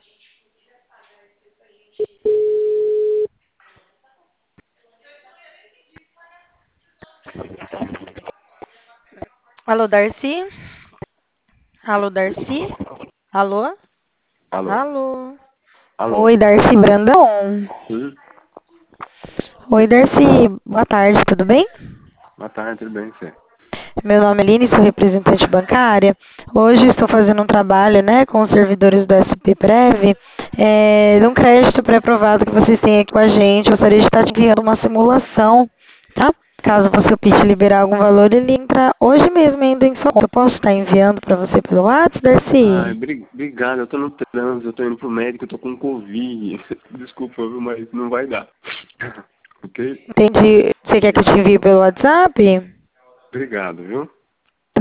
Alô, Darcy? Alô, Darcy? Alô? Alô? Alô? Alô? Oi, Darcy Brandão. Sim? Oi, Darcy. Boa tarde, tudo bem? Boa tarde, tudo bem, você? Meu nome é Aline, sou representante bancária. Hoje estou fazendo um trabalho, né, com os servidores do SPPrev, de um crédito pré-aprovado que vocês têm aqui com a gente. Eu gostaria de estar te enviando uma simulação, tá? Caso você opte liberar algum valor, ele entra hoje mesmo ainda em sua conta. Eu posso estar enviando para você pelo WhatsApp, Ai, Darcy? obrigado, eu tô no trânsito, eu tô indo pro médico, eu tô com Covid. Desculpa, viu, mas não vai dar. Ok? Entendi. Você quer que eu te envie pelo WhatsApp? Obrigado, viu?